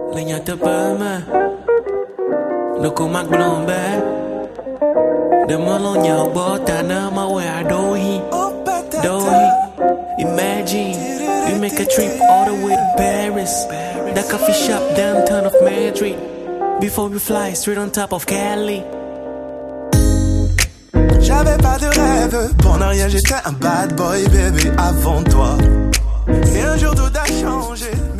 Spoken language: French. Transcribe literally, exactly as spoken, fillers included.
Lenya te perme Loko mak blombe De melon nyau botana mawe adohi Dohi Imagine we make a trip all the way to Paris That coffee shop downtown of Madrid Before we fly straight on top of Cali. J'avais pas de rêve, pour ne rien j'étais un bad boy baby avant toi. Et un jour tout a changé.